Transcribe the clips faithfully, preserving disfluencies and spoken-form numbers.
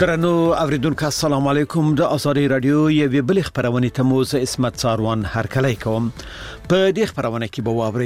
درنو اوریدونکو السلام علیکم د ازادي رادیو یوه بل خبرونه ته مو زه اسمت ساروان هرکلی کوم په دې خبرونه کې به واوري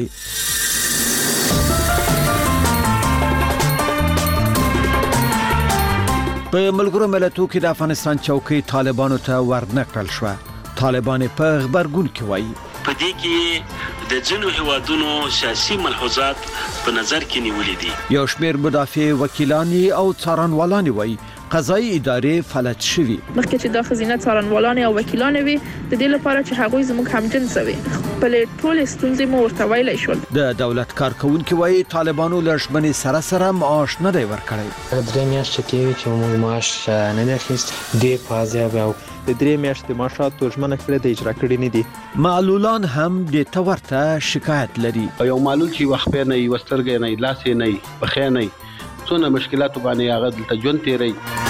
په ملګرو ملتونو کې د افغانستان چوکۍ طالبانو ته ورنکړل شو. طالبان په خبرګون کې وایي په دې کې د ځینو هیوادونو سیاسي ملحوظات په نظر کې نیولې دي. یو شمېر مدافع وکیلان او څارنوالان وایي قضایي ادارې فلج شوي. مخکې چې د خزینه څارنوالان او وکیلان وي د دې لپاره چې هغوی زموږ همجنس وي په ټول ستونزې مو ورته ویلای شول. د دولت کارکونکو وایي طالبانو لږمنې سره سره معاش نه دی ورکړی. درې میاشتې کې چې موږ معاش نه دی اخیست ډېر فاضیا به د درې میاشتې معاشات ژمنه کړې د اجرا کړې نه دي. معلولان هم د تورته شکایت لري. یو معلول چې وخت نه یې وسترګې نه لاس نه بخې نه څونه مشکلات باندې هغه د ژوند تیری.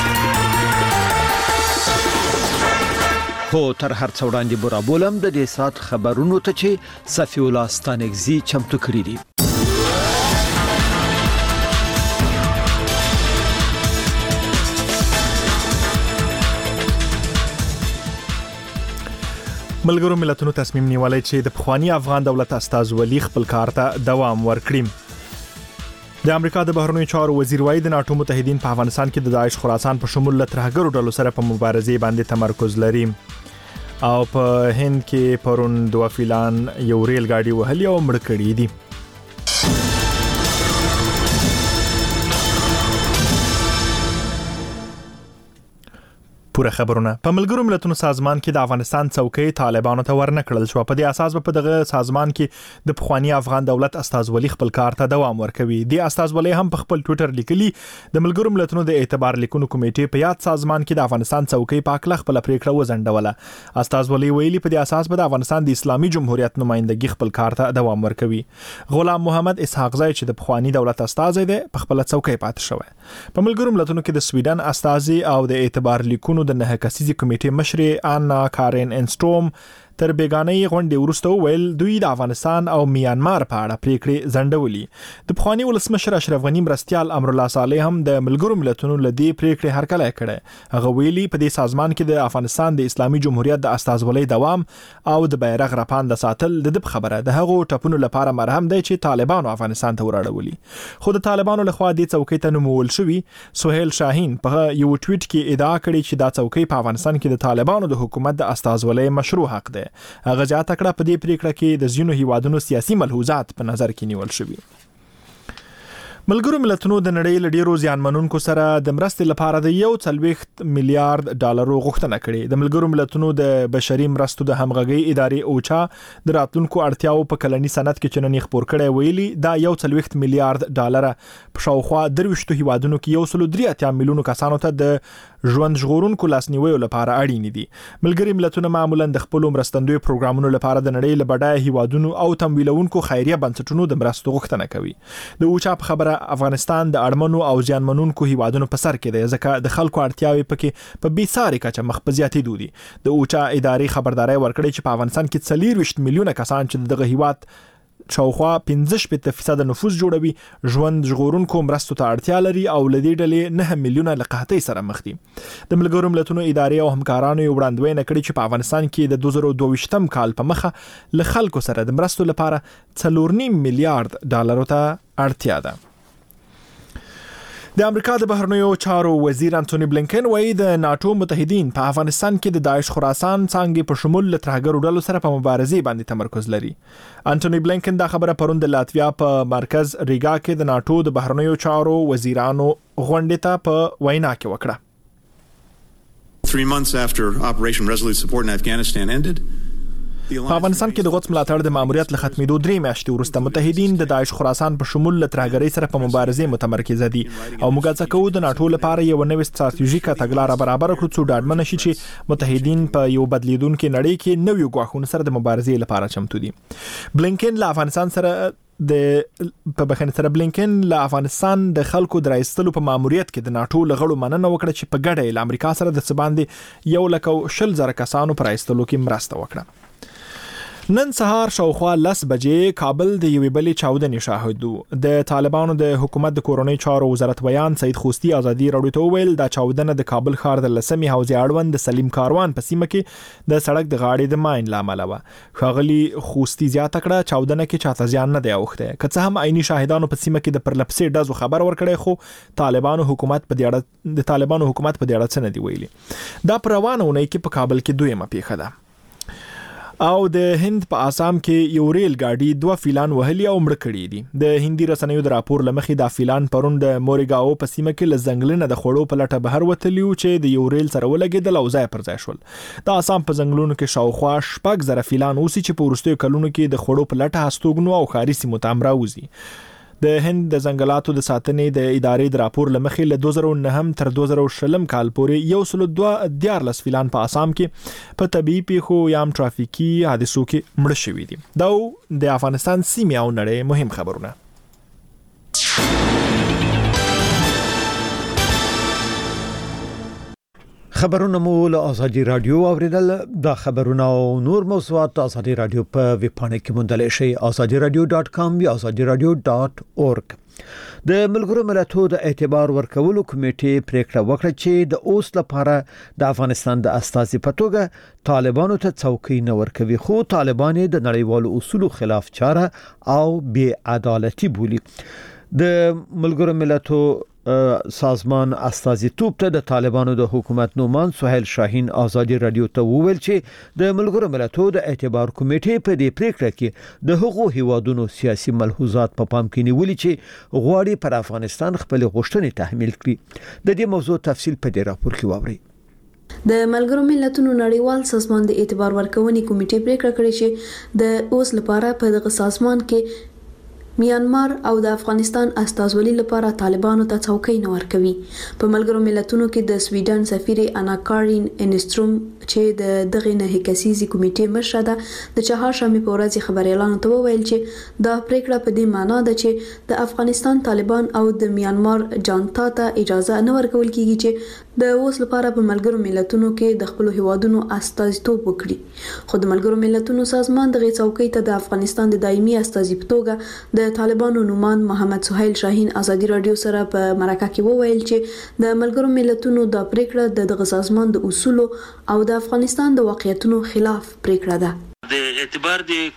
خو تر هر څو وړاندې بورا بولم د دې سات خبرونو ته چې صفی الله ستانګزي چمتو کړی دي. ملګرو ملتونو تصمیم نیولای چې د پخوانی افغان دولت استازولي خپل کار ته دوام ورکړي. د امریکا د بهرنیو چارو وزیر وایي د ناتو متحدین په افغانستان کې د داعش خراسان په شمول له ترهګرو ډلو سره په مبارزې باندې تمرکز لري. او په هند کې پرون دوه فیلان یو ریل ګاډي وهلي او مړ کړي دي. پوره خبرونه په ملګرو ملتونو سازمان کې د افغانستان چوکۍ طالبانو ته ورنکړل شو. په دې اساس په دغه سازمان کې د پخوانی افغان دولت استازولي خپل کار ته دوام ورکوي. د استازولي هم په خپل ټوئیټر لیکلي د ملګرو ملتونو د اعتبار لیکونو کمیټې په یاد سازمان کې د افغانستان چوکۍ په اړه خپل پریکړه وزندوله. استازولي ویلي په دې اساس به د افغانستان د اسلامي جمهوریت نمائندګي خپل کار ته دوام ورکوي. غلام محمد اسحاق زای چې د پخوانی دولت استازی دی په خپل چوکۍ پاتې شوی. په ملګرو ملتونو کې د سویډن استازي او د اعتبار لیکونو د نه کسیزي کمیټې مشر آنا کارین انستروم تر بیگانې غونډې وروسته ویل دوی د افغانستان او میانمار په اړه پریکړې ځنډولې. د پخوانی ولسمشر اشرف غنی مرستيال امر الله صالح هم د ملګرو ملتونو لدی پریکړې هرکلی کړي. هغه ویلي په دې سازمان کې د افغانستان د اسلامي جمهوریت د استازولۍ دوام او د بیرغ رپاند ساتل د دې خبره د هغو ټپونو لپاره مرهم دی چې طالبانو افغانستان ته وراړولي. خو د طالبانو لخوا د چوکۍ ته نومول شوی سہیل شاهین په یو ټویټ کې ادعا کړې چې دا چوکۍ په افغانستان کې د طالبانو د حکومت د استازولۍ مشروع حق دی. هغه ځات کړه په دې پریکړه کې د ځینو هیوادونو سیاسي ملحوظات په نظر کې نیول شوي. ملګرو ملتونو د نړۍ له ډیرو ځانمنونکو سره د مرستې لپاره د یو څلوېښت میلیارډ ډالرو غوښتنه کړې. د ملګرو ملتونو د بشري مرستو د همغږي ادارې اوچا د راتلونکو اړتیاو په کلني سند کې چننې خبر کړي ویلي دا یو څلوېښت میلیارډ ډالر په شاوخوا درويشتو هیوادونو کې یو سل درې اتیا میلیونو کسانو ته د ژوند ژغورونکو لاسنیوي لپاره اړین دي. ملګري ملتونه معمولا د خپل مرستندوی پروګرامونو لپاره د نړۍ له بډای هیوادونو او تمویلونکو خیریه بنسټونو د مرستو غوښتنه کوي. د اوچا په خبره افغانستان د اړمنو او ځانمنونکو هیوادونو په سر کې دی ځکه د خلکو اړتیاوي پکې په بیساري کچه مخ په زیاتېدو دي. د اوچا ادارې خبرداري ورکړې چې په افغانستان کې څلوېښت میلیونه کسان چې دغه هیواد شاوخوا پنځه شپږ فیصد نفوس جوړوي ژوند ژغورونکو مرستو ته اړتیا لري او لدې ډلې نه میلیونه لقحتۍ سره مخ دي. د ملګرو ملتونو ادارې او همکارانو یو وړاندوینه کړې چې په افغانستان کې د دوه زره دوه ویشتم کال په مخه له خلکو سره د مرستو لپاره څلور نیم میلیارډ ډالرو ته اړتیا ده. د امریکا د بهرنیو چارو وزیر انټونی بلینکن وایي د ناتو متحدین په افغانستان کې د داعش خراسان څنګه په شمول له ترهګرو ډلو سره په مبارزې باندې تمرکز لري. انټونی بلینکن دا خبره پرون د لاتویا په مرکز ریګا کې د ناتو د بهرنیو چارو وزیرانو غونډې ته په وینا کې وکړه. Three months after Operation Resolute Support in Afghanistan ended, په افغانستان کې د غوڅ ملاتړ د ماموریت له ختمېدو درې میاشتې وروسته متحدین د داعش خراسان په شمول له ترهګرۍ سره په مبارزې متمرکز دي او موږ څه کوو د ناتو لپاره یو نوې ستراتیژیکه تګلاره برابر کړو چې ډاډمن شي چې متحدین په یو بدلیدونکو نړۍ کې نوې غواخونه سره د مبارزې لپاره چمتو دي. بلینکن له افغانستان سره د په بخښنې سره بلینکن له افغانستان د خلکو درایستلو په ماموریت کې د ناتو لغړو مننه وکړه چې په ګډه له امریکا سره د څه باندې یو لک شل زره کسانو پر ایستلو کې مرسته وکړه. نن سهار شاوخوا لس بجې کابل د یوې بلې چاودنې شاهد وو. د طالبانو د حکومت د کورونی چارو وزارت ویان سید خوستی ازادي راډیو ته ویل دا چاودنه د کابل ښار د لسمې حوزې اړوند د سلیم کاروان په سیمه کې د سړک د غاړې د ماین لامل و. ښاغلي خوستی زیاته کړه چاودنه کې چاته زیان نه دی اوښته. که څه هم عیني شاهدانو په سیمه کې د پرلپسې ډزو خبر ورکړی خو طالبانو حکومت په دې اړه د طالبانو حکومت په دې اړه څه نه دی ویلي. دا پر روانه ونې کې په کابل کې دویمه پیښه ده. او د هند په آسام کې یو ریل ګاډي دوه فیلان وهلي او مړ کړي دي. د هندي رسنیو د راپور لمخې دا فیلان پرون د مورګاو په سیمه کې له ځنګلونو د خوړو په لټه بهر وتلی و چې د یو ریل سره ولګېدل او ځای پر ځای شول. د آسام په ځنګلونو کې شاوخوا شپږ زره فیلان اوسي چې په وروستیو کلونو کې د خوړو په لټه هستوګنو او ښاري سیمو ته راوځي. د هند د ځنګلاتو د ساتنې د ادارې د راپور لمخې له دوه زره نهم تر دوه زره شلم کال پورې یو سل دوه دیارلس فیلان په آسام کې په طبيعي پیښو یا ترافیکي حادثو کې مړ شوي دي. دا د افغانستان سیمې او نړۍ مهم خبرونه. خبرونه مو له ازادي رادیو اوریدل. دا خبرونه او نور موضوعات ازادي رادیو په ویب پاڼه کې موندل شي azadi radio dot com یا azadi radio dot org. د ملګرو ملتونو د اعتبار ورکولو کمیټې پریکړه وکړه چې د اوس لپاره د افغانستان د استازي په توګه طالبانو ته څوکۍ نه ورکوي، خو طالبان د نړیوالو اصولو خلاف چاره او بې عدالتي بولي. د ملګرو ملتونو سازمان استازیتوب ته د طالبانو د حکومت نومان سهیل شاهین ازادي رادیو ته وویل چې د ملګرو ملتونو د اعتبار کمیټې په دې پریکړه کې د هغو هیوادونو سیاسي ملحوظات په پام کې نیولي چې غواړي پر افغانستان خپل غوښتنې تحمیل کړي. د دې موضوع تفصیل په دې راپور کې واورئ. د ملګرو ملتونو نړیوال سازمان د اعتبار ورکونې کمیټې پریکړه کړې چې د اوس لپاره په دغه سازمان کې میانمار او د افغانستان استازولي لپاره طالبانو ته څوکۍ نه ورکوي. په ملګرو ملتونو کې د سویډن سفیر انا کارین انستروم چې د دغه نه کسيزي کمیټې مشره ده د چهارشنبه په ورځ خبريالانو ته وویل چې دا پریکړه په دې معنی ده چې د افغانستان طالبان او د میانمار جانتا ته اجازه نه ورکول کیږي چې د اوس لپاره په ملګرو ملتونو کې د خپل هیوادونو استازیتوب وکړي. خو د ملګرو ملتونو سازمان دغه څوکۍ ته د افغانستان د دایمي استازي په توګه د طالبانو نومان محمد سهیل شاهین ازادي رادیو سره په مرکه کې وویل چې د ملګرو ملتونو د پریکړه د دغه سازمان د اصولو او د افغانستان د واقعیتونو خلاف پریکړه ده. د اعتبار د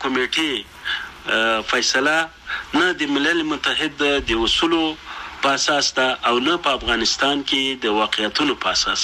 کمیټې فیصله نه د ملل متحد د اصولو په اساس ده او نه په افغانستان کې د واقعیتونو په اساس،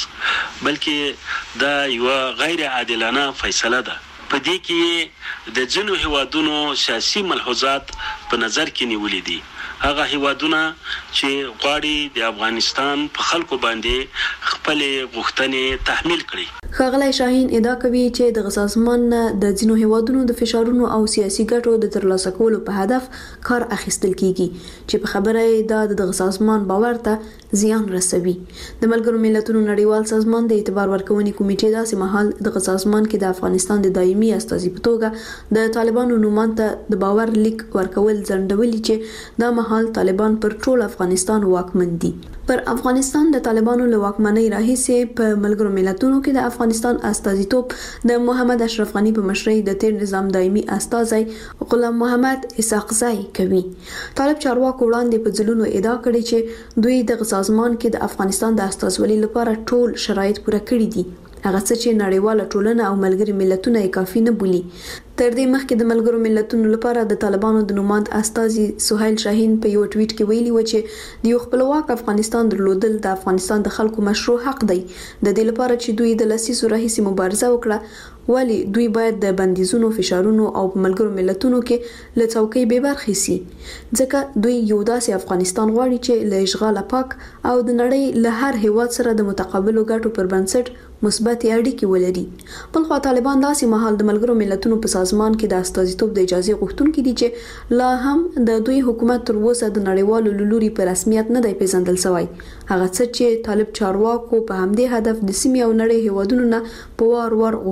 بلکې دا یو غیر عادلانه فیصله ده. په دې کې د ځینو هیوادونو سیاسي ملحوظات په نظر کې نیولې دي. هغه هیوادونه چې غواړي د افغانستان په خلکو باندې خپل غوښتنې تحمیل کړي. ښاغلی شاهین ادعا کوي چې د سازمان د ځینو هیوادونو د فشارونو او سیاسي ګټو د ترلاسه کولو په هدف کار اخیستل کیږي چې په خبره دا د سازمان باور ته زیان رسوي. د ملګرو ملتونو نړیوال سازمان د اعتبار ورکونې کمیټې داسې مهال د سازمان کې د افغانستان د دایمي استازي په توګه د طالبانو نومان ته د باور لیک ورکول ځنډولي چې دا مهال طالبان پر ټول افغانستان واکمن دي. پر افغانستان د طالبانو له واکمنۍ راهیسې په ملګرو ملتونو کې د افغانستان استازیتوب د محمد اشرف غنی په مشرۍ د تیر نظام دایمي استازی غلام محمد اسحاقزی کوي. طالب چارواکو وړاندې په ځلونو ادعا کړې چې دوی د سازمان کې د افغانستان د استازولۍ لپاره ټول شرایط پوره کړي دي، هغه څه چې نړیواله ټولنه او ملګري ملتونه یې کافي نه بولي. تر دې مخکې د ملګرو ملتونو لپاره د طالبانو د نوماند استازي سهیل شاهین په یو ټویټ کې ویلي و چې د یو خپلواک افغانستان درلودل د افغانستان د خلکو مشروع حق دی، د دې لپاره چې دوی د لسیزو راهیسې مبارزه وکړه، ولی دوی باید د بندیزونو، فشارونو او په ملګرو ملتونو کې له څوکۍ بې برخې سي، ځکه دوی یو داسې افغانستان غواړي چې له اشغاله پاک او د نړۍ له هر هیواد سره د متقابلو ګټو پر بنسټ مثبت اړیکې ولري. بلخو طالبان داسې مهال د ملګرو ملتونو په سازمان کې د استازیتوب د اجازه غوښتونکي دي چې لا هم د دوی حکومت تر اوسه د نړیوالو لوري په رسمیت نه دی پیژندل شوی. هغه څه چې طالب چارواکو په همدې هدف د سیمې او نړۍ هیوادونو نه په وار وار غوښتنې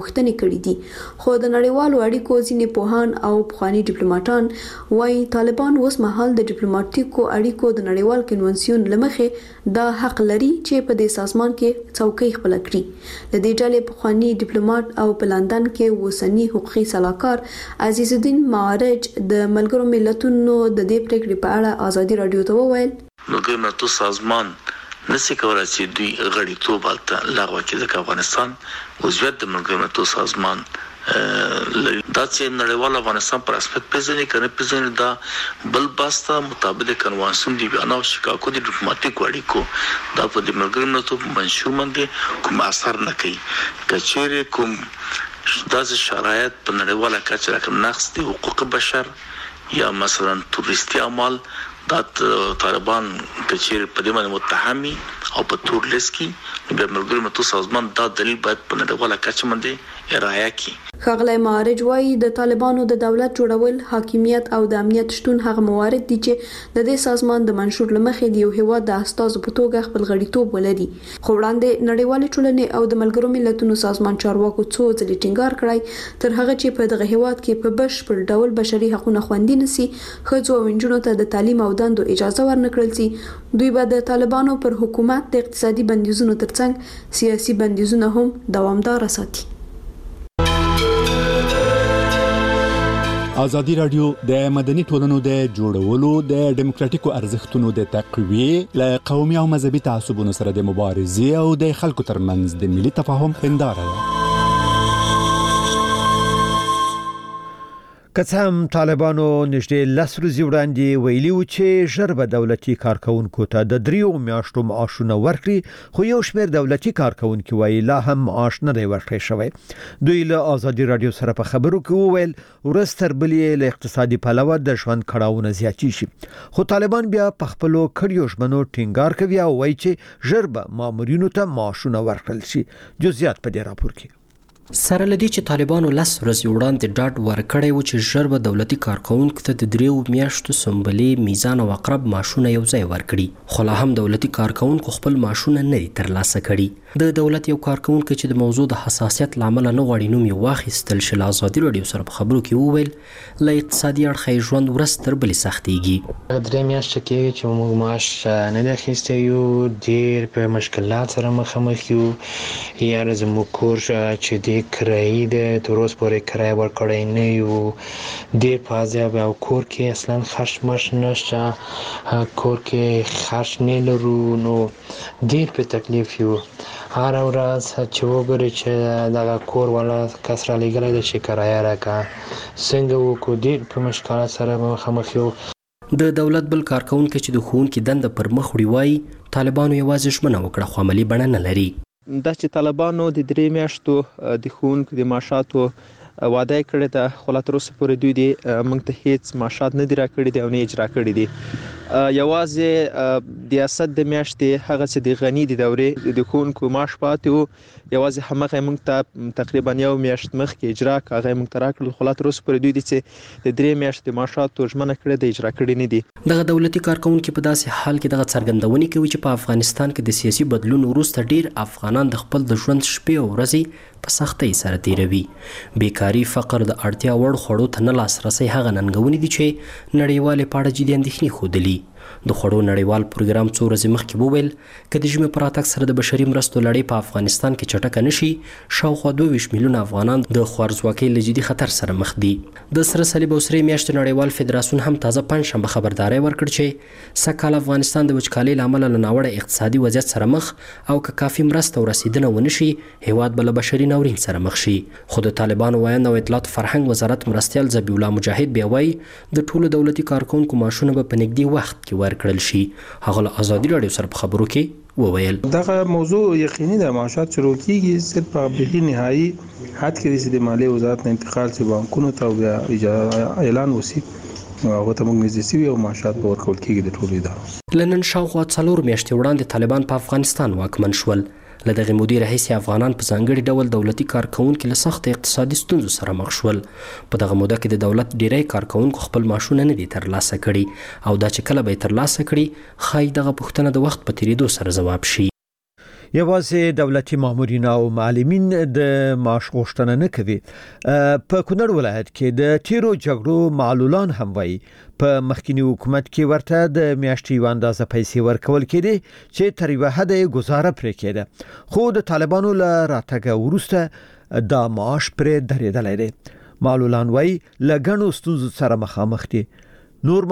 کړي دي. خو د نړیوالو اړیکو ځینې پوهان او پخوانی ډیپلوماټان وايي طالبان اوس مهال د ډیپلوماټیکو اړیکو د نړیوال کنونسیون لمخې دا حق لري چې په دې سازمان کې څوکۍ خپل کړي. د دې ډلې پخوانی ډیپلوماټ او په لندن کې اوسنی حقوقي سلاکار عزیز الدین معارج د ملګرو ملتونو د دې پریکړې په اړه ازادي رادیو ته وویل ملګرو ملتونو سازمان نسی کولای چې دوی غړیتوب هلته لغوه کړي ځکه افغانستان عضویت د ملګرو ملتونو سازمان دا چې نړیوال افغانستان پر اسپیکټ پیژني کنه پیژني دا بل باستا مطابق کنوانسیون دی بیان او شکایت د ډیپلوماټیک اړیکو دا په د ملګرو ملتونو منشور باندې کوم اثر نه کوي. کچېره کوم داسې شرایط په نړیواله کچه راکم نقص دي حقوق بشر یا مثلا تروریستي اعمال دا طالبان کچېره په دې باندې متهمي او په تور لیست کې د ملګرو ملتونو سازمان دا دلیل باید په نړیواله کچه باندې ارائه کړي. ښاغلی معارج وايي د طالبانو د دولت جوړول حاکمیت او د امنیت شتون هغه موارد دي چې د دې سازمان د منشور لمخې د یو هیواد د استازو په توګه خپل غړیتوب ولري. خو وړاندې نړیوالې ټولنې او د ملګرو ملتونو سازمان چارواکو څو ځلې ټینګار کړی تر هغه چې په دغه هیواد کې په بشپړ ډول بشري حقوقونه خوندي نشي ښځو او نجونو ته د تعلیم او دندو اجازه ورنکړل شي. دوی به د طالبانو پر حکومت د اقتصادي بندیزونو ترڅنګ سیاسي بندیزونه هم دوامدار ساتي. ازادي رادیو د مدني ټولنو د جوړولو د ډیموکراتیکو ارزښتونو د تقویې له قومي او مذهبي تعصبونو سره د مبارزې او د خلکو ترمنځ د ملي تفاهم هنداره ده. که څه هم طالبانو نږدې لس ورځې وړاندې ویلي و چې ژر به دولتي کارکونکو ته د دریو میاشتو معاشونه ورکړي خو یو شمېر دولتي کارکونکي وایي لا هم معاش نه دی ورکړی شوی. دوی له ازادي رادیو سره په خبرو کې وویل ورځ تر بلې له اقتصادي پلوه د ژوند کړاوونه زیاتې شي خو طالبان بیا په خپلو کړیو ژمنو ټینګار کوي او وایي چې ژر به مامورینو ته معاشونه ورکړل شي. جزئیات په دې راپور کې. سره لدی چې طالبانو لس ورځې وړاندې ډاډ ورکړی و چې ژر به دولتي کارکونکو ته د دریو میاشتو سنبلې میزان او عقرب معاشونه یو ځای ورکړي خو لا هم دولتي کارکونکو خپل معاشونه نه دي ترلاسه کړي. د دولت یو کارکونکو چې د موضوع د حساسیت لامل نه غواړي نوم یې واخیستل شي له ازادي رادیو سره په خبرو کې وویل له اقتصادي اړخه ژوند ورځ تر بلې سختېږي. درې میاشتې کېږي چې موږ معاش نه دی اخیستی یو ډېر په مشکلات سره مخامخ یو یاره زموږ کور چې دی کرایي دی تر اوسه پورې کرایه ورکړی نه یو ډېر په عذاب او کور کې اصلا خرچ مرچ نشته کور کې خرچ نه لرو نو ډېر په تکلیف یو. هر ورځ چې وګورئ چې دغه کور والا کس را لېږلی دی چې کرایه راکړه څنګه وکړو ډېر په مشکلات سره مخامخ یو. د دولت بل کارکونکي چې د ښوونکي دنده پر مخ وړي وایي طالبانو یوازې ژمنه وکړه خو عملي بڼه نه لري. دا چې طالبانو د درې میاشتو د ښوونکو د معاشاتو وعده یې کړې ده خو لا تر اوسه پورې دوی دې موږ ته هېڅ معاشات نه دي راکړي دي او نه اجرا کړي دي. یوازې د ریاست د میاشتې هغه چې د غني د دورې د ښوونکو معاش پاتې و یوازې همغه موږ ته تقریبا یو میاشت مخکې اجرا کړه هغه موږ ته راکړل خو لا تر اوسه پورې دوی دي چې د درې میاشتې معاشاتو ژمنه کړې ده اجرا کړي نه دي. دغه دولتي کارکونکي په داسې حال کې دغه څرګندونې کوي چې په افغانستان کې د سیاسي بدلون وروسته ډیر افغانان د خپل د ژوند شپې او ورځې په سختۍ سره تیروي. بیکاري فقر د اړتیا وړ خوړو ته نه لاسرسی هغه ننګونې دي چې نړیوالې په اړه جدي اندېښنې ښودلي. د خوړو نړیوال پروګرام څو ورځې مخکې وویل که د ژمي په راتګ سره د بشري مرستو لړۍ په افغانستان کې چټکه نشي شاوخوا دوه ویشت میلیونه افغانان د خوارځواکۍ له جدي خطر سره مخ دي. د سره صلیب او سرې میاشتې نړیوال فدراسیون هم تازه پنجشنبه خبرداری ورکړ چې سږکال افغانستان د وچکالۍ له امله له ناوړه اقتصادي وضعیت سره مخ او که کافي مرسته او رسیدنه ونه شي هیواد به له بشري ناورین سره مخ شي. خو د طالبانو ویاند او اطلاعات فرهنګ وزارت مرستیال ذبیح الله مجاهد بیا وایي د ټولو دولتي کارکونکو معاشونه به په نږدې وخت کې ورکړل شي. هغه له ازادي رادیو سره په خبرو کې وویل دغه موضوع یقیني ده معاشات شروع کیږي صرف په بهي نهایی حد کې د مالیې وزارت نه انتقال چې بانکونو ته بیا اعلان وسی هغه ته موږ نږدې سوي او معاشات به ورکول کیږي د ټولو ادارو. لنن شاوخوا څلور میاشتې وړاندې طالبان په افغانستان واکمن شول. له دغه مودې راهیسې افغانان په ځانګړي ډول دولتي کارکونکي له سخت اقتصادي ستونزو سره مخ شول. په دغه موده کې د دولت ډیری کارکونکو خپل معاشونه نه دي ترلاسه کړي او دا چې کله به یې ترلاسه کړي ښایي دغه پوښتنه د وخت په تیریدو سره ځواب شي. یوازې دولتي مامورین او معلمین د معاش غوښتنه نه کوي. په کونړ ولایت کې د تیرو جګړو معلولان هم وایي په مخکینی حکومت کې ورته د میاشتې یو اندازه پیسې ورکول کېدې چې تر یوه حده گزاره پرې کېده، خو د طالبانو له راتګ وروسته دا معاش پرې درېدلی دی. معلولان وایي له ګڼو ستونزو سره مخامخ دي. نور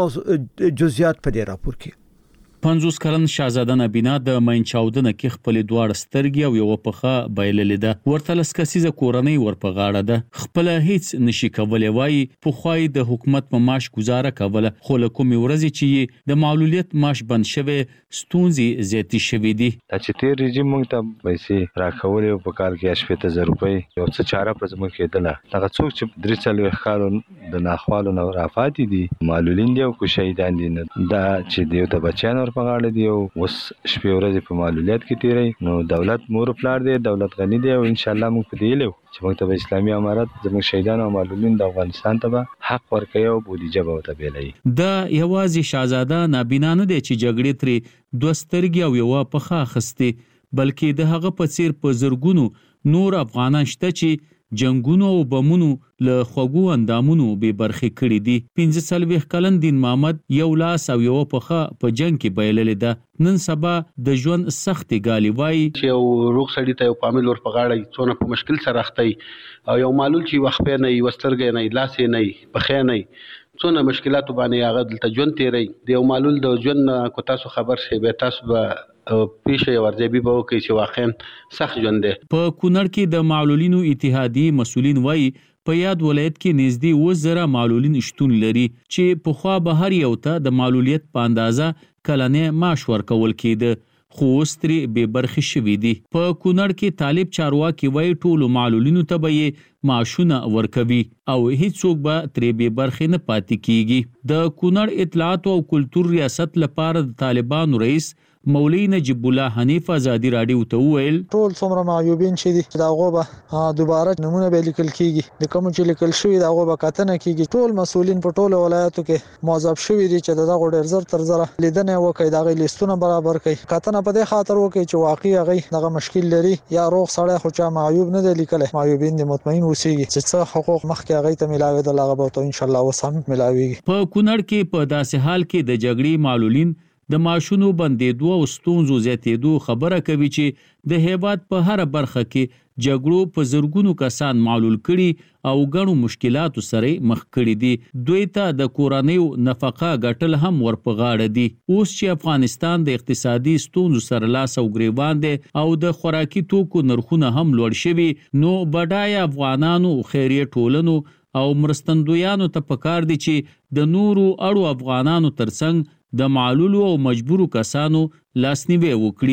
جزئیات په دې راپور کې. پنځوس کلن شاهزاده نبینا د مین چاودنه کې خپل دواړه سترګې او یو پخه بایللې ده. ورته لس کسیزه کورنۍ ورپه غاړه ده. خپل هیڅ نشي کولای وایي په خوای د حکومت په معاش گزاره کوله، خو له کومې ورځې چې د معلولیت معاش بند شوی ستونزې زیاتې شوې دي. چې تیر رژیم موږ ته پیسې راکولې او په کال کې شپږ سوه روپۍ یو څه چاره په زموږ کېدله. هغه څوک چې درې څلوېښت کالو د ناخوالو نه رافاتې دي معلولین دي او کو شهیدان دي، دا چې دیو ته بچیان په غاړه دی او اوس شپې ورځې په معلولیت کې تیری. نو دولت مور پلار دی، دولت غنی دی او ان شاء الله موږ په دې لو چې موږ ته اسلامي امارت زموږ شهیدان او معلولین د افغانستان ته حق ورکوي او بودیجه به ورته بیلوي. دا یوازې شاهزاده نابینا نه دی چې جګړې ترې دوه سترګې او یوه پخه اخیستې، بلکې د هغه په څیر په زرګونو نور افغانان شته چې جنگونو او بمونو له خوګو اندامونو به برخې کړې دي. پنځه څلوېښت کلن دین محمد یو لاس او یو پخه په جنگ کې بایللې ده. نن سبا د ژوند سختې ګالي وایي چې یو روغ سړی ته یو فامیل ور په غاړه څونه په مشکل سره اختی او یو معلول چې وخت په نه یو سترګې نه لاس نه پخې نه څونه مشکلات باندې هغه دلته ژوند تیری دی. یو معلول د ژوند کو تاسو خبر شي به تاسو به پیښه ورځبي به کوي چې واقعا سخت ژوند دی. په کونړ کې د معلولینو اتحادیې مسؤلین وایي په یاد ولایت کې نږدې اووه زره معلولین شتون لري چې پخوا به هر یو ته د معلولیت په اندازه کلنې معاش ورکول کېده، خو اوس ترې بې برخې شوي دي. په کونړ کې طالب چارواکي وایي ټولو معلولینو ته به یې معاشونه ورکوي او هیڅوک به ترې بې برخې نه پاتې کیږي. د کونړ اطلاعات او کلتور ریاست لپاره د طالبانو رئیس مولوی نجیب الله حنیف ازادي رادیو ته وویل ټول څومره معیوبین چې دي دا غو به دوباره نمونه به لیکل کیږي، د کوم چې لیکل شوی دا غو به کتنه کیږي. ټول مسؤلین په ټولو ولایتو کې موظف شوی دي چې دا غو ډیر زر تر زره لیدنه وکړي، دا غي لیستونه برابر کړي، کتنه په دې خاطر وکړي چې واقعي هغه دغه مشکل لري یا روغ سړی خو چا معیوب نه دی لیکل. معیوبین دي مطمئن اوسېږي چې څه حقوق مخکې هغه ته ملاوي د لغه به ان شاء الله وسم ملاويږي. په کونړ کې په داسې حال کې د جګړې معلولین د ماشونو بندېدو او ستونزو زیاتېدو خبره کوي چې د هیواد په هر برخه کې جګړو په زرګونو کسان معلول کړي او ګڼو مشکلاتو سره مخ کړي دي. دوی ته د کورنیو نفقه ګټل هم ورپه غاړه دي. اوس چې افغانستان د اقتصادي ستونزو سره لاس او ګریوان دي او د خوراکي توکو نرخونه هم لوړ شوي، نو بډای افغانانو خیریه ټولنو او مرستندویانو ته پکار دي چې د نورو اړو افغانانو ترڅنګ د معلولو او مجبورو کسانو لاسنیوي وکړي.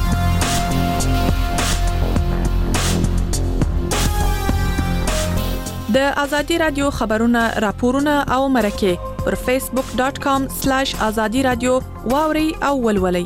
د ازادي رادیو خبرونه راپورونه او مرکه پر فیسبوک ډاٹ کام سلیش ازادي رادیو واوري او ولولي.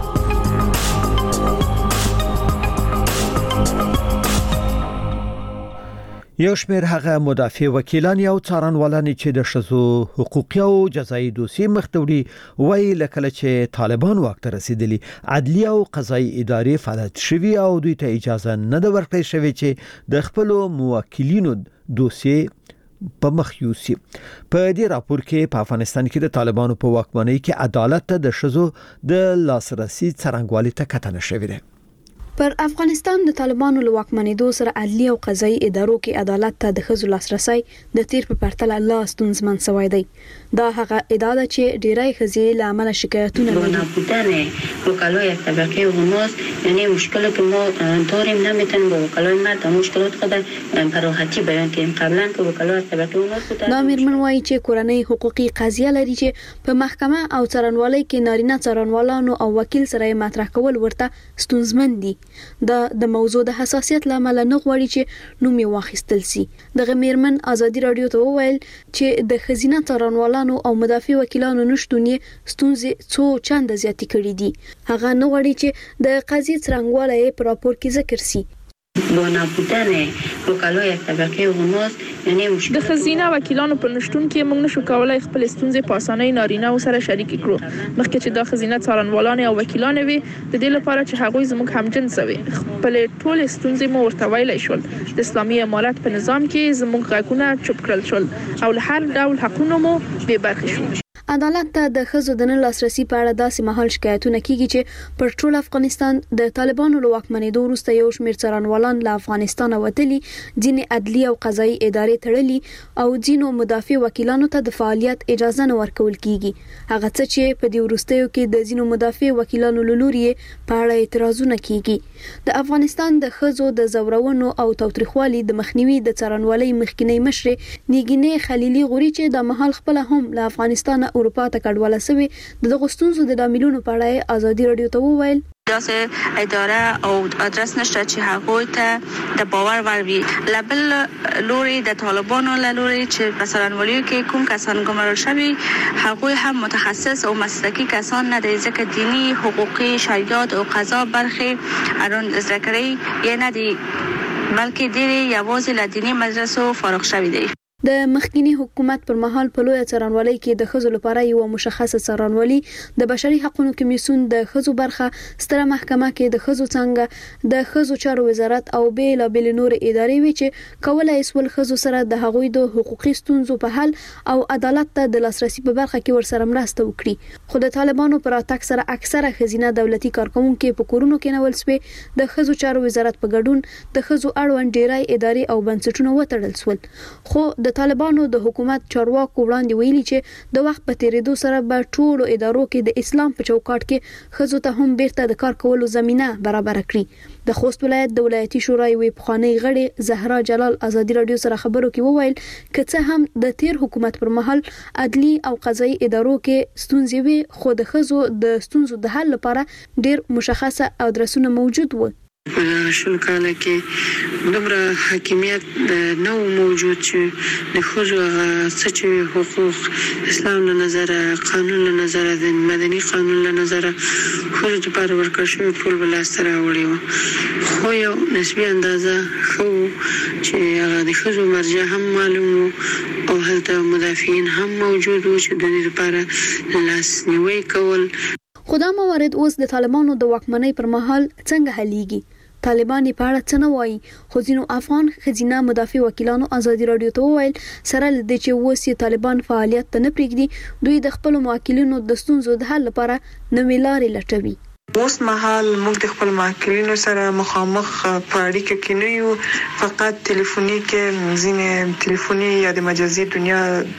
یو شمېر هغه مدافع وکیلان او څارنوالان چې د شذو حقوقي او جزایي دوسیې مخته وایي لکه چې طالبان واک ته رسیدلی عدلیه او قضایي ادارې فعالیت شوي او دوی ته اجازه نه ده ورکړل شوې چې د خپل موکلینو دوسیې په مخ یوسي. په دې راپور کې په افغانستان کې د طالبانو په واکمنۍ کې عدالت ته د شذو د لاسرسي څرنګوالي ته کتنه شوې ده. پر افغانستان د طالبانو له واکمنېدو سره عدلي او قضایي ادارو کې عدالت ته د ښځو لاسرسی د تیر په پرتله لا ستونزمن شوی دی. دا هغه ادعا ده چې ډیری ښځې له امله شکایتونه لري. نبودن وکلای طبقه وناس یعنی مشکلات ما داریم نمیتونیم با وکلای مرد مشکلات خود به راحتی بیان کنیم. قبلا که وکلای طبقه وناس بود دا میرمن وایي چې کورنۍ حقوقي قضیه لري چې په محکمه او څارنوالۍ کې نارینه څارنوالانو او وکیل سره مطرح کول ورته ستونزمن دي. دا د موضوع د حساسیت لامل نه غواړي چې نوم یې واخیستل سي. دغه میرمن ازادي رادیو ته وویل چې د خزینه څارنوالانو او مدافع وکیلانو نشټون یې ستونزې څو چنده زیاتې کړې دي. هغه نه غواړي چې د قضیې څرنګوالی په راپور کې ذکر سي. با نبودن وکلای یک طبقه غماز یعنی مشکل د خزینه وکیلانو په نشټون کې موږ نشو کولای خپل ستونزې په اسانۍ نارینه او سره شریک کړو مخکې چې د خزینه څارنوالان او وکیلان وي د دې لپاره چې هغوی زموږ همجنس وي خپل ټول ستونزې مو ورته ویلای شول د اسلامي امارت په نظام کې زموږ غږونه چوپ کړل شول او له هر ډول حقوقو مو بې برخې شو. عدالت ته د ښځو د نه لاسرسي په اړه داسې مهال شکایتونه کیږي چې پر ټول افغانستان د طالبانو له واکمنېدو وروسته یو شمېر څارنوالان له افغانستان وتلي ځینې عدلي او قضایي ادارې تړلي او ځینو مدافع وکیلانو ته د فعالیت اجازه نه ورکول کیږي هغه څه چې په دې وروستیو کې د ځینو مدافع وکیلانو له لوري په اړه اعتراضونه کیږي. د افغانستان د ښځو د زورونو او تاوتریخوالي د مخنیوي د څارنوالۍ مخکینی مشر نیګینې خلیلي غوري چې د محل خپل هم له افغانستان اروپا ته کډواله سوي د دغه ستونزو د عاملونو په اړه ازادي رادیو ته وویل داسې اداره او ادرس نشته چې هغوی ته د باور ور وي لبل لوري د طالبانو لوري چې مثلا ولیو کې کوم کسان ګمارل شوي هغوی هم متخصص او مسلکی کسان نه دي ځکه دینی حقوقي شریعت او قضا برخه اړوند ذکرې یې نه دي بلکې ډېری یوازې له دینی مدرسو فارغ شوي دي. د مخکینی حکومت پر مهال په لوی څارنوالۍ کې د ښځو لپاره یو مشخصه څارنوالي د بشري حقوقو کمیسیون د ښځو برخه ستره محکمه کې د ښځو څنګه د ښځو چارو وزارت او بیل بیل نور ادارې وی چې کولای سول ښځو سره د هغوی د حقوقي ستونزو په حل او عدالت ته د لاسرسي په برخه کې ورسره مرسته وکړي خو د طالبانو پر اتاک سره اکثره خزینه دولتي کارکونکو په کورونو کې نول سوي د ښځو چارو وزارت په ګډون د ښځو اړوند ډیرای ادارې او بنسټونه وټړل سول خو د طالبانو د حکومت چارواکو وړاندې ویلي چې د وخت په تیریدو سره به ټولو ادارو کې د اسلام په چوکاټ کې ښځو ته هم بیرته د کار کولو زمينه برابر کړي. د خوست ولایت د ولایتي شورای وی پخوانی غړي زهرا جلال ازادي رادیو سره خبرو کې وویل کڅه هم د تیر حکومت پر مهال عدلي او قضایي ادارو کې ستونزې وي خو د ښځو د ستونزو د حل لپاره ډیر مشخصه ادرسونه موجود وو. په شل کال کې دومره حاکمیت نو موجود چې د ښځو څه چې حقوق اسلام له نظر قانون له نظر د مدني قانون له نظر ښځو لپاره ورکړل شوی ټول بل سره وړي وو خو یو نسبي اندازه خو چې هغه د ښځو مرجع هم معلوم او هلته مدافعین هم موجود وو چې د دې لپاره لاسنیوي کول. خو دا موارد اوس د طالبانو د واکمنۍ پر مهال څنګه حلیږي؟ طالبان په اړه څه نه وایي خو ځینو افغان خزینه مدافع وکیلانو ازادي رادیو ته وویل سره لدې چې اوس طالبان فعالیت ته نه پریږدي دوی د خپل موکلینو د ستونزو د حل لپاره نوې لارې لټوي. اوس مهال موږ د خپل موکلینو سره مخامخ په اړیکه کې نه یو فقط ټلیفوني کې ځینې ټلیفوني یا د مجازي دنیا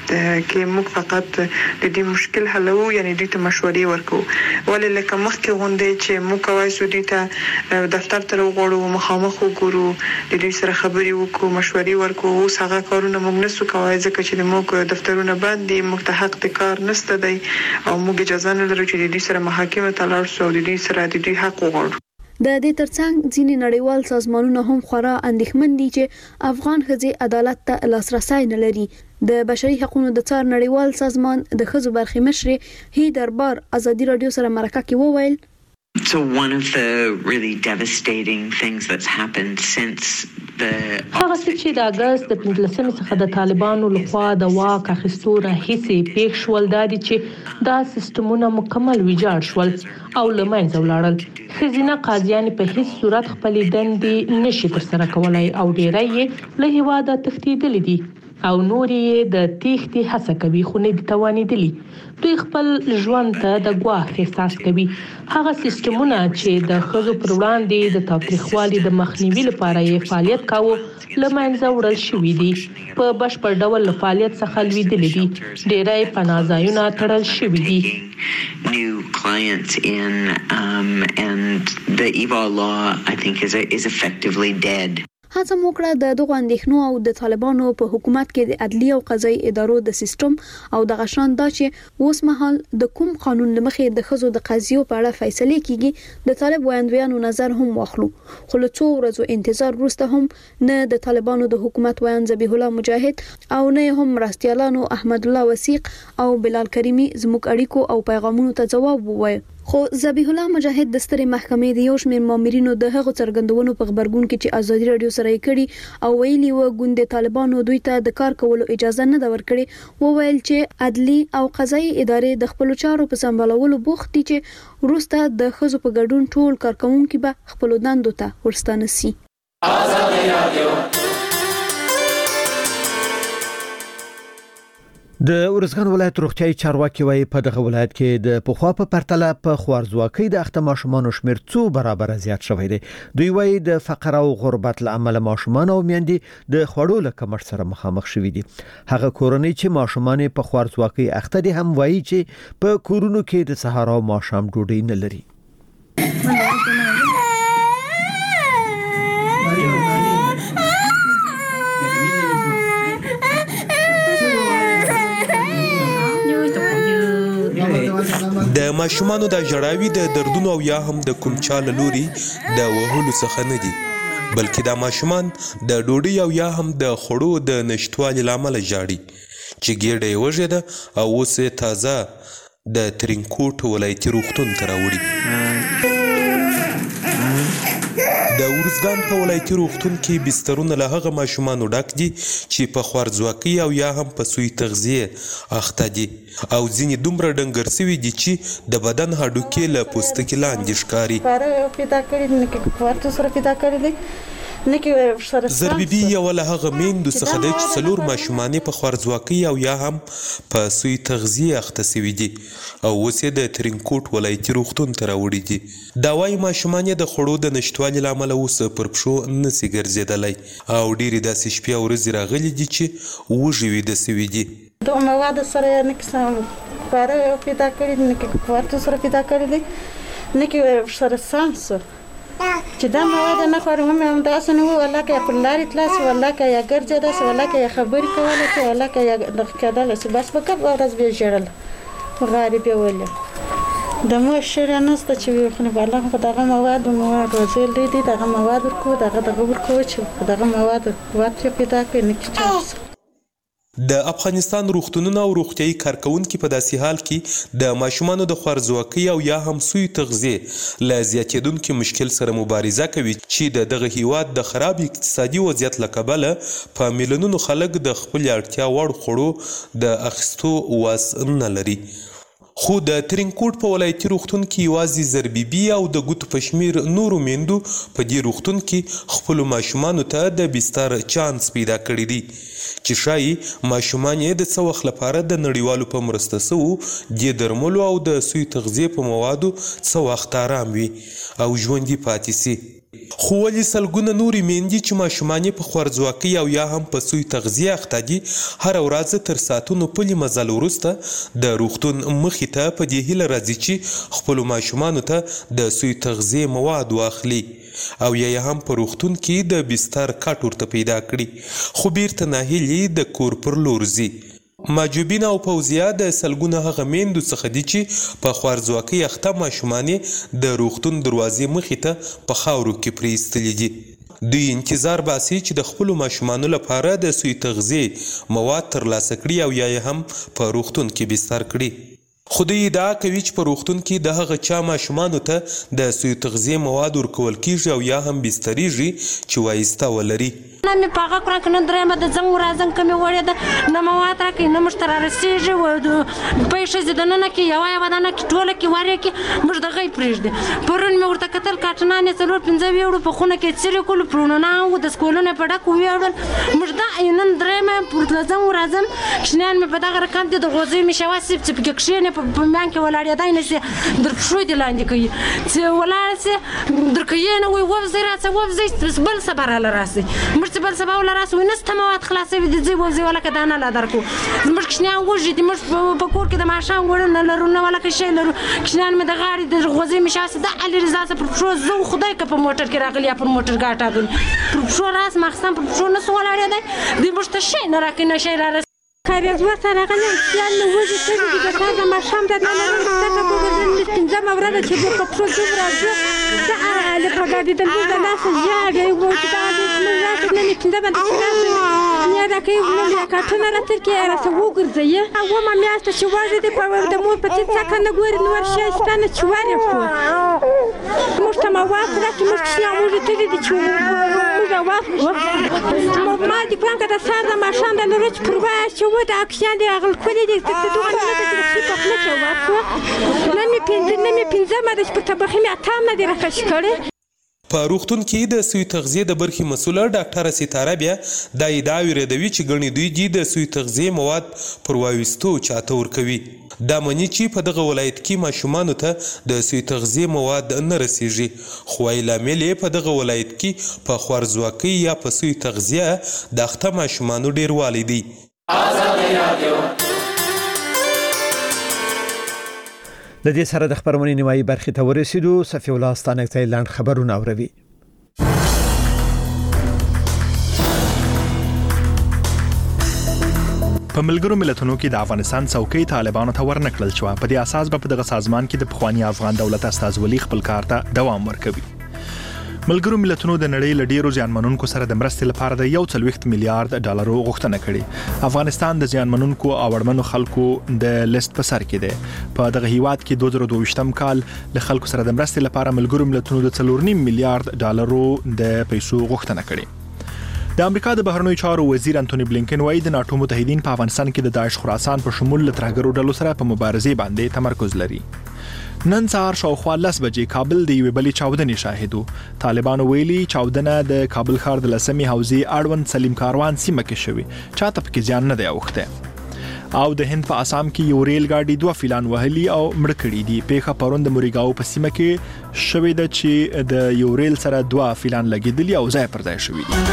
کې موږ فقط د دې مشکل حلو یعنی د مشورې ورکو ولې لکه مخکې غونډې چې موږ کوي سودی ته دفتر ته وغوړو مخامخ وګورو د دې سره خبرې وکړو مشورې ورکو اوس هغه کارونه موږ نسو کوي ځکه چې موږ دفترونه باندې موږ ته حق د کار نشته دی او موږ اجازه نه لرو چې د دې سره محاکمه ته لاړ شو د سره د دې حق وغواړو. د دې ترڅنګ ځینې نړیوال سازمانونه هم خورا اندېښمن دي چې افغان ښځې عدالت ته لاسرسي نه لري. د بشري حقوقو د څار نړیوال سازمان د ښځو برخې مشر هی دربار ازادي رادیو سره مرکه کې وویل So one of the really devastating things that's happened since the هغه چې د اگست د پنځلسمې څخه د طالبانو لخوا د واک اخیستو راهیسې پیښ شول دا دي چې دا سیستمونه مکمل ویجاړ شول او لمنځه ولاړل. خزینه قاضیان په هیڅ صورت خپل دندې نشي ترسره کولای او ډیری یې له هواده تښتیدل دي او نورې د تېښتې هڅه کوي خو نه دي توانېدلي. دوی خپل ژوند ته د ګواښ احساس کوي. هغه سیستمونه چې د ښځو پر وړاندې د تاوتریخوالي د مخنیوي لپاره یې فعالیت کاوه له منځه وړل شوي دي په بشپړ ډول له فعالیت څخه لوېدلي دي. ډیری پناه ځایونه تړل شوي دي. New clients in um, and the eval law I think is is effectively dead. هڅه وکړه د دغه اندېښنو او د طالبانو په حکومت کې د عدلي او قضایي ادارو د سیستم او د غشان دا چې اوس مهال د کوم قانون لمخې د خزو د قضیو په اړه فیصله کیږي د طالب ویاندویانو نظر هم واخلو. خو له څو ورځو انتظار وروسته هم نه د طالبانو د حکومت ویان ذبیح الله مجاهد او نه هم راستیالانو احمد الله وثیق او بلال کریمی زموږ اړیکو او پیغامونو ته جواب وویل. خو ذبیح الله مجاهد د سترې محکمې د یو شمېر مامورینو د هغو څرګندونو په خبرګون کې چې ازادي رادیو سره یې کړي او ویلي و ګوند طالبانو دوی ته د کار کولو اجازه نه ده ورکړې، وویل چې عدلي او قضایي ادارې د خپل چارو په سمبالولو بوخت دي چې وروسته د ښځو په ګډون ټول کارکونکي به خپل دندو ته ورستانه سي. ازادي رادیو د ورزګان ولایت روغتیايي چارواکي وايي په دغه ولایت کې د پخوا په پرتله په خوارزواکۍ د اخته ماشومان شمیر څو برابر زیات شوی دی. دوی وايي د فقر او غربت له امله ماشومان او میندې د خوړو له کمښت سره مخامخ شوي دي. هغه کورنۍ چې ماشومان په خوارزواکۍ اخته دي هم وايي چې په کورونو کې د سهار او ماښام ډوډۍ نه لري. د ماشومانو د جړاوي د دردونو او یا هم د کوم چا له لوري د وهلو څخه نه دي، بلکې دا ماشومان د ډوډۍ او یا هم د خوړو د نشټوالي لامل جاړي چې ګیډه یې وژې ده او اوس تازه د ترینکوټ ولایتي روغتون ته راوړي. د ورزګان په ولایتي روغتون کې بسترونه له هغه ماشومانو ډک دي چې په خوارزواکۍ او یا هم په سوی تغذیه اخته دي او ځینې دومره ډنګر سوي دي چې د بدن هډوکي له پوستکي لاندې ښکاري. زربیبي یو له هغه میندو څخه دی چې څلور ماشومانې په خوارزواکۍ او یا هم په سوی تغذیه اخته سوي دي او اوس یې د ترینکوټ ولایتي روغتون ته راوړي دي. دا وايي ماشومان یې د خوړو د نشتوالي له امله اوس پر پښو نسي ګرځېدلی او ډېرې داسې شپې او ورځې راغلي دي چې وږي ویده سوي دي. د موادو سره یې نه کې خواړه پیدا کړي دي، نه کې خوراک سره پیدا کړي دي، نه کې سره سم سو چې دا مواد نه خورم هم داسې نه وو، والله که پر لارې تلاس، والله که یا ګرځېده سي، والله که یا خبرې کوله سي، والله که یا دغه کېدله سي، بس په کب ورځ بیا ژړل غاړې بیا ولې د مور شیره نسته چې ویې خوري. والله خو دغه مواد مواد وزیل دی دی دغه مواد ورکوو، دغه دغه ورکوو چې دغه مواد قوت پیدا کړي، نه کې چاپس. د افغانستان روغتونونه او روغتیايي کارکونکي په داسې حال کې د ماشومانو د خوارزواکۍ او یا هم سوی تغذیې له زیاتېدونکي مشکل سره مبارزه کوي چې د دغه هیواد د خراب اقتصادي وضعیت له کبله په میلیونونو خلک د خپلې اړتیا وړ خوړو د اخیستو وس نه لري. خو د ترینکوټ په ولایتي روغتون کې یوازې زربیبي او د ګوتو په شمیر نورو میندو په دې روغتون کې خپلو ماشومانو ته د بستر چانس پیدا کړی دی چې ښایي ماشومان یې د څه وخت لپاره د نړیوالو په مرسته سوو د درملو او د سوی تغذیې په موادو څه وخت آرام وي او ژوندي پاتې سي. خو ولې سلګونه نورې میندې چې ماشومان یې په خوارزواکۍ او یا هم په سوی تغذیه اخته دي هره ورځ تر ساعتونو پلي مزل وروسته د روغتون مخې ته په دې هیله راځي چې خپلو ماشومانو ته د سوی تغذیې مواد واخلي او یا هم په روغتون کې د بستر کټ ورته پیدا کړي، خو بیرته ناهیلي د کور پر لور ځي. ماجوبین او فوزیه د سلګونه هغه میندو څخه دي چې په خوارزواکۍ اخته ماشومانې د روغتون دروازې مخې ته په خاورو کې پرېیستلي دي. دوی انتظار باسي چې د خپلو ماشومانو لپاره د سوی تغذیې مواد ترلاسه کړي او یا هم په روغتون کې بستر کړي. خو دوی ادعا کوي چې په روغتون کې د هغه چا ماشومانو ته د سوی تغذیې مواد ورکول کیږي او یا هم بستریږي چې وایسته ولري. نه مې په هغه کړه که نه درېیمه د زنګ ورځم که مې وړې ده نه مواد راکوي نه موږ ته رارسېږي پۍ ښځې دننه کې یوه یوه دانه کې ټوله کې ورې کې موږ دغه یې پرېږدي. پرون مې ورته کتل کاټنان یې څلور پنځه ویوړو په خونه کې څیرې کړلو پرونونه وو د سکولونه یې په ډکو ویوړل موږ دا نن درېیمه یم له زنګ ورځم کشنیان مې په دغه رقم دي د غوزیو مې شوه سي چې پکې کښېنې په میان کې ولاړېدی نه سي در پښو دې لاندې کوي چې ولاړه سي در کښېنه وایي ووځئ راڅه ووځئ بل سبا راله راسئ موږ چې بل سبا وله راسو نسته مواد خلاصوي د ځای وځي ولکه دانه لا درکو زموږ کشنیان وږي دي موږ په کور کې د ماښام ګوړه نه لرو نه ولکه شی لرو کشنیان مې د غاړې د غوزې مې شاسې دا علي رضا څه پر پښو زه خدای که په موټر کې راغلي یا پر موټر ګاټ راغلي پر پښو راس ماخستان پر پښو نسو ولاړېدی دوی موږ ته شی نه راکوي نه شی رارسوي کاریز ورته راغلی کشنیان مې وږي کړي دي د سهار د ماښام د نه لرم ځکه په پنځمه ورځ چې موږ په پښو دومره ځو دا لږ په ګاډېدل موږ د لاسه ژاړي وایي چې دا موږ راسو نه مې پنځمه د یا دا کوي مې کارتونه راته کې راته وګرځي او ما میاشت چې واجه دې په د مور په څه څنګه نه ګوري نور شي ستانه چوارې شو موږ ته ما واخ راکې موږ چې موږ ته دې چې موږ واخ ما دې څنګه د ساده ماشان د لورچ پروا چې و دا اکشن دی اغل کولې دې ته دوه نه دې چې په خپل کې واخ نه مې پینځه نه مې پینځه ما د په طبخه مې اتام نه دې راکښ کړې. په روغتون کې د سوی تغذیه د برخې مسوله ډاکټره ستاره بیا دا ادعا ورېدوي چې ګڼې دوی دي د سوی تغذیه مواد پر واویستو چاته ورکوي. دا مني چې په دغه ولایت کې ماشومانو ته د سوی تغذیه مواد نه رسیږي، خو وايي لامل یې په دغه ولایت کې په خوارځواکۍ یا په سوی تغذیه د اخته ماشومانو ډېروالی دی. د دې سره د خبرونې نیمایي برخې ته ورسېدو. صفي الله ستانکزی لاند خبرونه اوروي. په ملګرو ملتونو کې د افغانستان څوکۍ طالبانو ته ورنکړل شو. په دې اساس به په دغه سازمان کې د پخوانی افغان دولت استازولي خپل کار ته دوام ورکوي. ملګرو ملتونو د نړۍ له ډیرو زیانمنونکو سره د مرستې لپاره د یو څلوېښت میلیارډ ډالرو غوښتنه کړې. افغانستان د زیانمنونکو او اړمنو خلکو د لیست په سر کې دی. په دغه هیواد کې دوه زره دوه کال له خلکو سره د مرستې لپاره ملګرو ملتونو د څلور نیم میلیارډ ډالرو د پیسو غوښتنه کړې. د امریکا د بهرنیو چارو وزیر انټونی بلینکن وايي د ناټو متحدین په افغانستان کې د داعش خراسان په شمول له ترهګرو ډلو سره په مبارزې باندې تمرکز لري. نن سهار شاوخوا لس بجې کابل د یوې بلې چاودنې شاهد و. طالبانو ویلي چاودنه د کابل ښار د لسمې حوزې اړوند سلیم کاروان سیمه کې شوې، چاته پکې زیان نه دی اوښتی. او د هند په آسام کې یو ریل ګاډي دوه فیلان وهلي او مړ کړي دي. پیښه پرون د موریګاو په سیمه کې شوې ده چې د یو ریل سره دوه فیلان لګېدلي او ځای پر ځای شوي دي.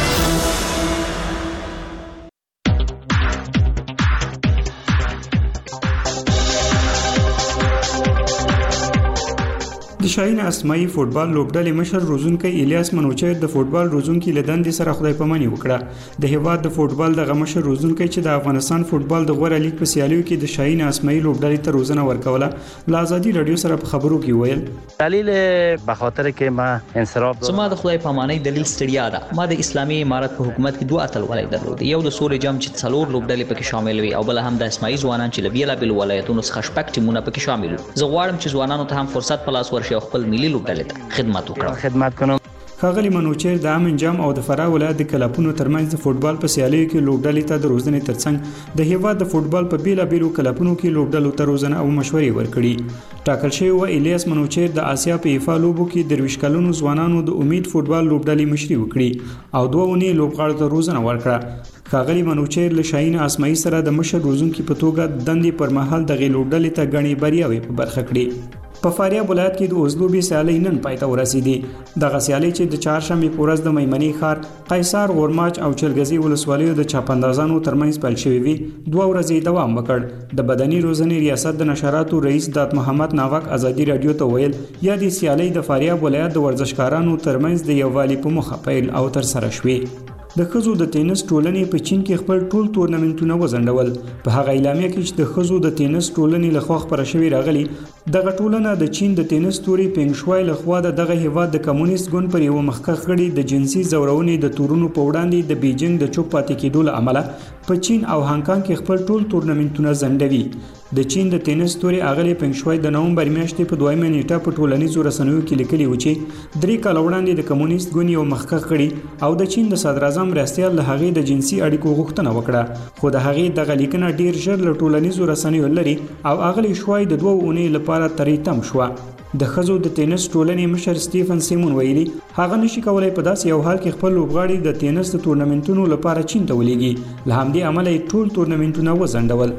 د شاهین اسماعي فوټبال لوبډلې مشر روزونکی الیاس منوچهر د فوټبال روزونکي لدندې سره خدای پاماني وکړه. د هیواد د فوټبال د مشر روزونکی چې د افغانستان فوټبال د غوړه لیګ په سیالیو کې د شاهین اسماعي لوبډلې ته روزنه ورکوله. له ازادي رادیو سره په خبرو کې ویل دلیل به خاطر کې ما انصراف زما د خدای پاماني دلیل ستړیا ده. ما د اسلامي امارت په حکومت کې دوه اتلولۍ درلود، یو د سولې جام چې څلور لوبډلې پکې شامل وي او بل هم د اسماعي ځوانان چې لبیلا بل ولایتونو څخه شپږ ټیمونه پکې شامل وي. زه غواړم چې ځوانانو ته هم فرصت په لاس ورشي او خپل ملي لوبډلې ته خدمت وکړم. خدمت کوم. ښاغلي منوچهر د امن جام او د فراه ولایت د کلبونو ترمنځ د فوټبال په سیالیو کې لوبډلې ته د روزنې ترڅنګ د هیواد د فوټبال په بیلابیلو کلبونو کې لوبډلو ته روزنه او مشورې ورکړي. ټاکل شوی و الیاس منوچهر د آسیا په ایفا لوبو کې د درویش کلونو ځوانانو د امید فوټبال لوبډلې مشري وکړي او دوه اونۍ لوبغاړو ته روزنه ورکړه. ښاغلي منوچهر له شاهین اسماعي سره د مشر روزونکي په توګه دندې پر مهال د غي لوبډلې ته غني بریاوي په برخه کړې. په فاریاب ولایت کې د اوزلوبي سیالۍ نن پای ته ورسېدې. دغه سیالۍ چې د چهارشنبې په ورځ د میمنې ښار، قیصار، غورماچ او چلګزي ولسوالیو د چاپندازانو ترمنځ پیل شوې وي، دوه ورځې دوام وکړ. د بدني روزنې ریاست د نشراتو رئیس دات محمد ناوک ازادي رادیو ته ویل یا د سیالۍ د فاریاب ولایت د ورزشکارانو ترمنځ د یووالي په موخه پیل او ترسره شوې. د ښځو د تینس ټولنې په چین کې خپل ټول تورنمنټونه وځنډول. په هغه اعلامیه کې چې د ښځو د تینس ټولنې لخوا خپاره شوې راغلي، دغه ټولنه د چین د تینس توري پینګ شوای لخوا د دغه هیواد د کمونیست ګوند پر یو مخکښ غړي د جنسي زورونې د تورونو په وړاندې د بیجینګ د چوپ پاتې کېدو له امله په چین او هانګ کانګ کې خپل ټول تورنمنټونه ځنډوي. د چین د تینس توري اغلی پینګ شوای د نومبر میاشتې په دویمه نیټه په ټولنیزو رسنیو کې لیکلي و چې درې کاله وړاندې د کمونیست ګوند یو مخکښ غړي او د چین د صدر اعظم مرستیال له هغې د جنسي اړیکو غوښتنه وکړه، خو د هغې دغه لیکنه ډیر ژر له ټولنیزو رسنیو لري او اغلی شوای د دوه اونۍ لپاره تری تم شو. د ښځو د تینس ټولنې مشر سټیفن سیمون ویلي هغه نشي کولای په داسې یو حال کې خپل لوبغاړي د تینس د تورنمنټونو لپاره چین ته ولېږي. له همدې امله یې ټول تورنمنټونه وځنډول.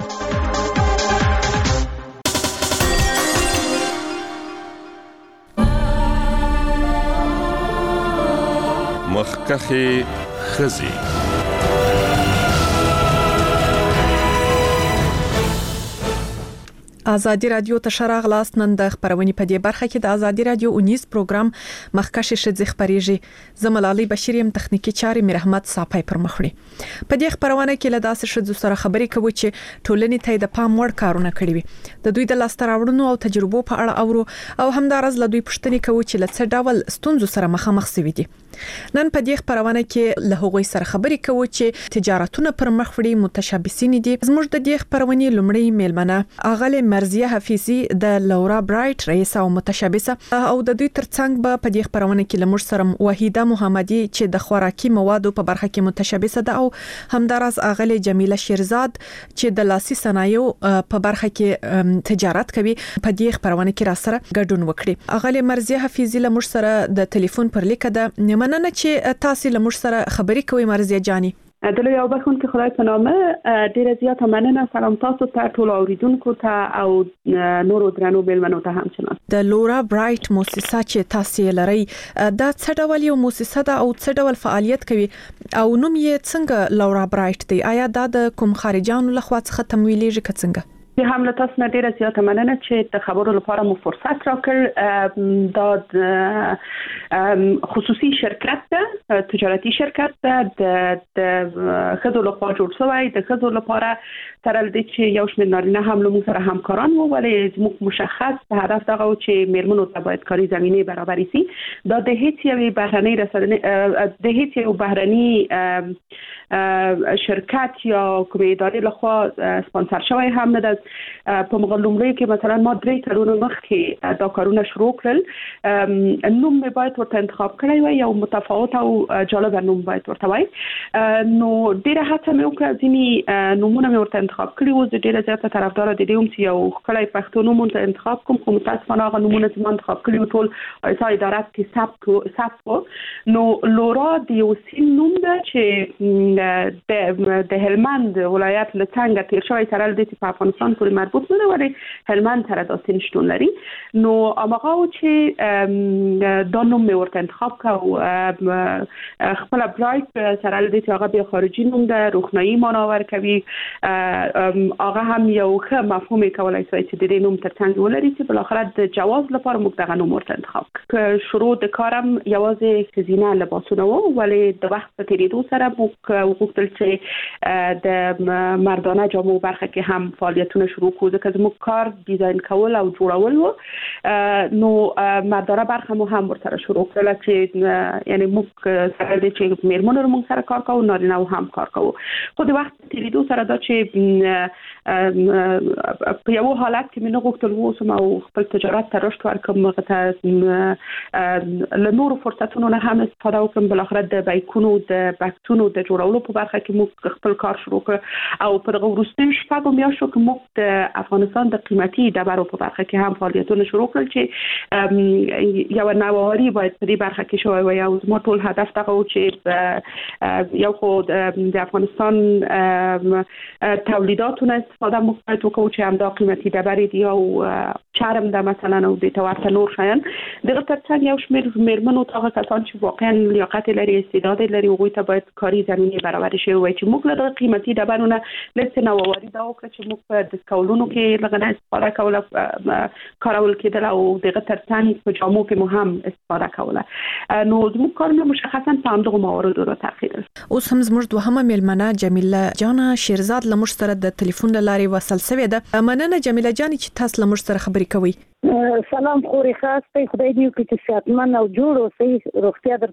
مخکخې ښځې. ازادي رادیو ته شراغ لاس نن د خبرونې په دې برخه کې د ازادي رادیو اونیز پروګرام مخکشه شذ خبريږي زملالي بشریم تخنیکی چاري مرحمت صاحب پر مخړي په دې خبرونه کې له داسې شذ سره خبرې کوي چې ټولنې ته د پام وړ کارونه کړی وي د دوی د لاستراوړنو او تجربو په اړه اورو او همدارز له دوی پوښتنې کوي چې له څه ډول ستونزو سره مخامخ شوي دي نن په دې خبرونه کې له هغوی سره خبرې کوي چې تجارتونه پر مخ وړي متشابسین دي زموږ د دې خبرونې لومړی میلمنه اغله مرزیه حفیظی د لورا برایټ رئیس او متشابسه او د دوی ترڅنګ به په دې خبرونه کې لمر سره وحیده محمدی چې د خوراکي موادو په برخه کې متشابسه ده او همدارز اغله جمیله شیرزاد چې د لاسي صنایعو په برخه کې تجارت کوي په دې خبرونه کې را سره ګډون وکړي اغله مرزیه حفیظی لمر سره د ټلیفون پر لیکه ده مننه چې تاسو لمر سره خبرې کوي مرزیه جانی دلته یو بخون کې خدای په نامه ډیره زیاته مننه سلام تاسو ته ټول اوریدونکو ته او نورو درنو بیلمنو ته همچنان د لورا برایټ مؤسسه چې تاسو لري دا څه ډول یو مؤسسه ده او څه ډول فعالیت کوي او نوم یې څنګه لورا برایټ دی آیا دا د کوم خارجانو لخوا څخه تمویلېږي که څنګه چې هم له تاسو نه ډیره زیاته مننه چې د خبرو لپاره مو فرصت راکړ دا خصوصي شرکت ده تجارتي شرکت ده د خدو لپاره جوړ شوی د خدو لپاره تر دې چې یو شمېر نارینه هم له موږ سره همکاران وو ولې موږ مشخص په هدف دغه چې میرمنو ته باید کاري زمینه برابر شي دا د هیڅ یو بهرنۍ رسنۍ د هیڅ یو بهرنۍ شرکت یا کومه ادارې لخوا سپانسر شوی هم نه ده په مغلوملي کې مثلا ما درې کلونه مخکې دا کارونه شروع کړل نوم مې باید ورته انتخاب کړی وای یو متفاوت او جالب نوم باید ورته وای نو ډیره هڅه مې وکړه ځینې نومونه مې ورته انتخاب کړی و زه ډیره زیاته طرفدار د دې وم چې یو ښکلی پښتو نوم ورته انتخاب کوم خو متاسفانه هغه نومونه چې ما انتخاب کړي ټول ایسا اداره کې ثبت ثبت نو لورا د یو سیم نوم ده چې د د هلمند ولایت له څنګه تیر شوی سره د دې په افغانستان پورې مربوط نه وي هلمند سره د سین شتون لري نو امغه چې د نوم مې ورته انتخاب کړ خپل برایټ سره د دې هغه به خارجي نوم ده روښنايي معنا ورکوي هغه هم یو ښه مفهوم کولای شي چې د دې نوم ترڅنګ ولري چې بل اخر د جواز لپاره موږ دغه نوم ورته انتخاب کړ شروع د کارم یوازې خزینه لباسونه وو ولې د وخت په تیریدو سره موږ وغوښتل چې د مردانه جامو برخه کې هم فعالیتونه شروع کړو ځکه زموږ کار ډیزاین کول او جوړول وو نو مردانه برخه مو هم ورسره شروع کړل چې یعنی موږ سره د چې میرمنو موږ سره کار کوو نارینه هم کار کوو خو د وخت تیریدو سره دا چې په یو حالت کې موږ غوښتل وو او خپل تجارت ته رشد ورکړم ته له نورو فرصتونو نه هم استفاده وکړم بل اخر د بایکونو د بکسونو د جوړولو په برخه کې موږ خپل کار شروع کړ او په دغه وروستیو شپږو میاشتو کې موږ د افغانستان د قیمتي ډبرو په برخه کې هم فعالیتونه شروع کړل چې یو نواری باید په دې برخه کې شوی وي او زموږ ټول هدف دغه و چې یو خو د افغانستان تولیداتونه استفاده موږ باید وکړو چې همدا قیمتي ډبرې دي او چرم ده مثلا او د ورته نور شیان دغه ترڅنګ یو شمېر میرمنو ته هغه کسان چې واقعا لیاقت لري استعداد لري هغوی ته باید کاري زمینه برابر شي وای چې موږ له قیمتي ډبرونه لږ نوواري دا وکړه چې موږ په ډسکاولونو کې لږ استفاده کوله کارول کېدل او دغه ترڅنګ په جامو کې مو هم استفاده کوله نو زموږ کارونه مشخصا په همدغه مواردو را تاخیر اوس هم زموږ دوهمه میلمنه جمیله جان شیرزاد لمر سره د ټلیفون لارې وصل شوې ده مننه جمیله جان چې تاسو لمر سره خبرې کوي سلام خوري خاص ته خدای دې وکړي چې صحتمن او جوړ اوسئ روغتیا در